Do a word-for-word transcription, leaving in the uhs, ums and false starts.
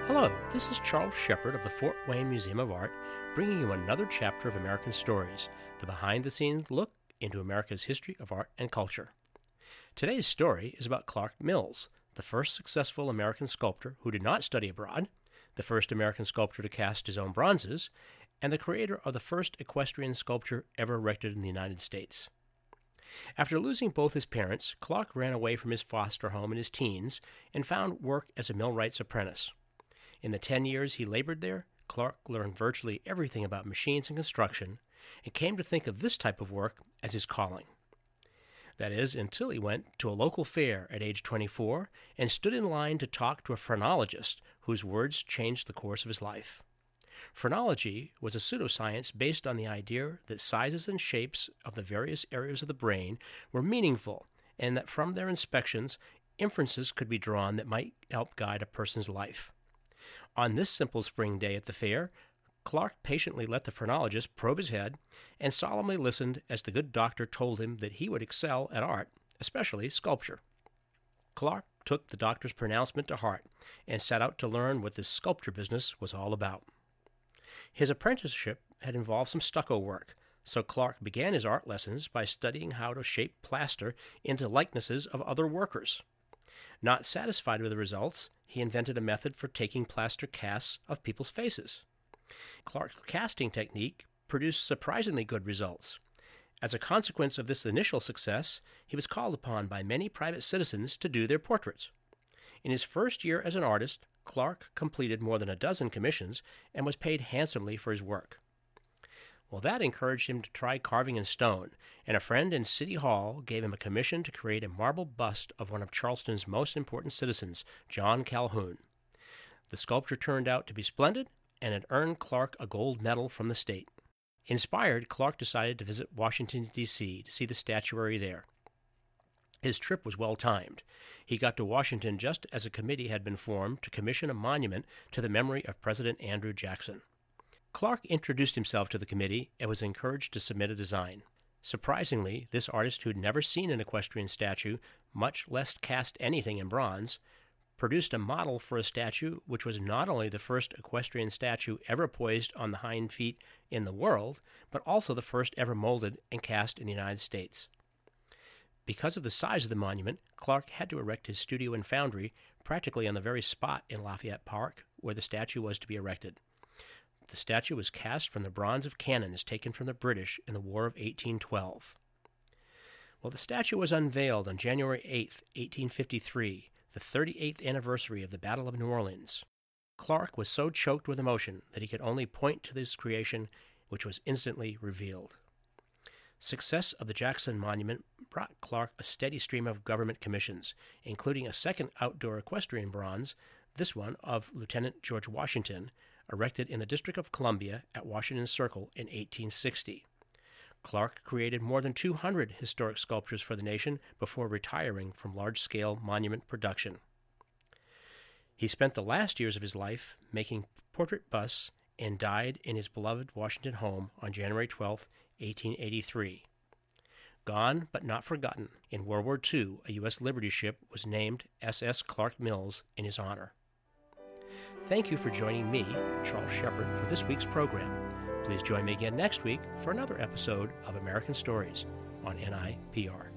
Hello, this is Charles Shepard of the Fort Wayne Museum of Art, bringing you another chapter of American Stories, the behind-the-scenes look into America's history of art and culture. Today's story is about Clark Mills, the first successful American sculptor who did not study abroad, the first American sculptor to cast his own bronzes, and the creator of the first equestrian sculpture ever erected in the United States. After losing both his parents, Clark ran away from his foster home in his teens and found work as a millwright's apprentice. In the ten years he labored there, Clark learned virtually everything about machines and construction and came to think of this type of work as his calling. That is, until he went to a local fair at age twenty-four and stood in line to talk to a phrenologist whose words changed the course of his life. Phrenology was a pseudoscience based on the idea that sizes and shapes of the various areas of the brain were meaningful and that from their inspections, inferences could be drawn that might help guide a person's life. On this simple spring day at the fair, Clark patiently let the phrenologist probe his head and solemnly listened as the good doctor told him that he would excel at art, especially sculpture. Clark took the doctor's pronouncement to heart and set out to learn what this sculpture business was all about. His apprenticeship had involved some stucco work, so Clark began his art lessons by studying how to shape plaster into likenesses of other workers. Not satisfied with the results, he invented a method for taking plaster casts of people's faces. Clark's casting technique produced surprisingly good results. As a consequence of this initial success, he was called upon by many private citizens to do their portraits. In his first year as an artist, Clark completed more than a dozen commissions and was paid handsomely for his work. Well, that encouraged him to try carving in stone, and a friend in City Hall gave him a commission to create a marble bust of one of Charleston's most important citizens, John Calhoun. The sculpture turned out to be splendid, and it earned Clark a gold medal from the state. Inspired, Clark decided to visit Washington, D C to see the statuary there. His trip was well timed. He got to Washington just as a committee had been formed to commission a monument to the memory of President Andrew Jackson. Clark introduced himself to the committee and was encouraged to submit a design. Surprisingly, this artist who'd never seen an equestrian statue, much less cast anything in bronze, produced a model for a statue which was not only the first equestrian statue ever poised on the hind feet in the world, but also the first ever molded and cast in the United States. Because of the size of the monument, Clark had to erect his studio and foundry practically on the very spot in Lafayette Park where the statue was to be erected. The statue was cast from the bronze of cannons taken from the British in the War of eighteen twelve. Well, the statue was unveiled on January eighth, eighteen fifty-three, the thirty-eighth anniversary of the Battle of New Orleans. Clark was so choked with emotion that he could only point to this creation, which was instantly revealed. Success of the Jackson Monument brought Clark a steady stream of government commissions, including a second outdoor equestrian bronze, this one of Lieutenant George Washington, erected in the District of Columbia at Washington Circle in eighteen sixty. Clark created more than two hundred historic sculptures for the nation before retiring from large-scale monument production. He spent the last years of his life making portrait busts and died in his beloved Washington home on January twelfth, eighteen eighty-three. Gone but not forgotten, in World War Two, a U S Liberty ship was named S S Clark Mills in his honor. Thank you for joining me, Charles Shepard, for this week's program. Please join me again next week for another episode of American Stories on N I P R.